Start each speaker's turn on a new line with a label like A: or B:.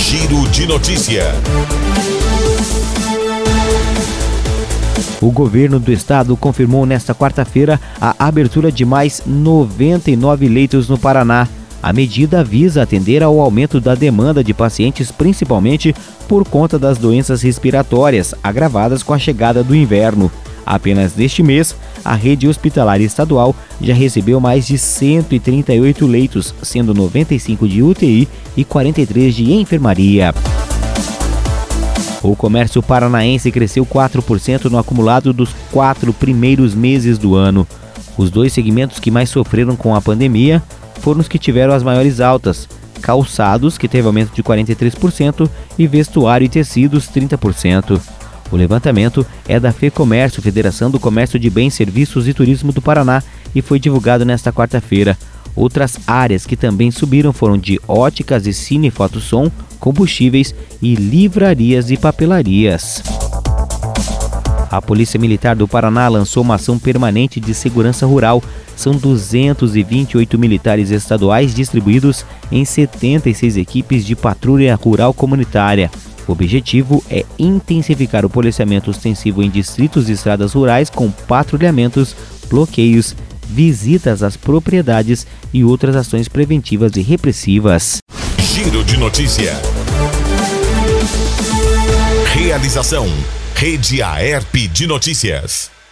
A: Giro de notícia.
B: O governo do estado confirmou nesta quarta-feira a abertura de mais 99 leitos no Paraná. A medida visa atender ao aumento da demanda de pacientes, principalmente por conta das doenças respiratórias, agravadas com a chegada do inverno. Apenas neste mês, a rede hospitalar estadual já recebeu mais de 138 leitos, sendo 95 de UTI e 43 de enfermaria. O comércio paranaense cresceu 4% no acumulado dos 4 primeiros meses do ano. Os dois segmentos que mais sofreram com a pandemia foram os que tiveram as maiores altas: calçados, que teve aumento de 43%, e vestuário e tecidos, 30%. O levantamento é da FEComércio, Federação do Comércio de Bens, Serviços e Turismo do Paraná, e foi divulgado nesta quarta-feira. Outras áreas que também subiram foram de óticas e cine, fotossom, combustíveis e livrarias e papelarias. A Polícia Militar do Paraná lançou uma ação permanente de segurança rural. São 228 militares estaduais distribuídos em 76 equipes de patrulha rural comunitária. O objetivo é intensificar o policiamento ostensivo em distritos e estradas rurais com patrulhamentos, bloqueios, visitas às propriedades e outras ações preventivas e repressivas.
A: Giro de notícia. Realização: Rede Aerp de Notícias.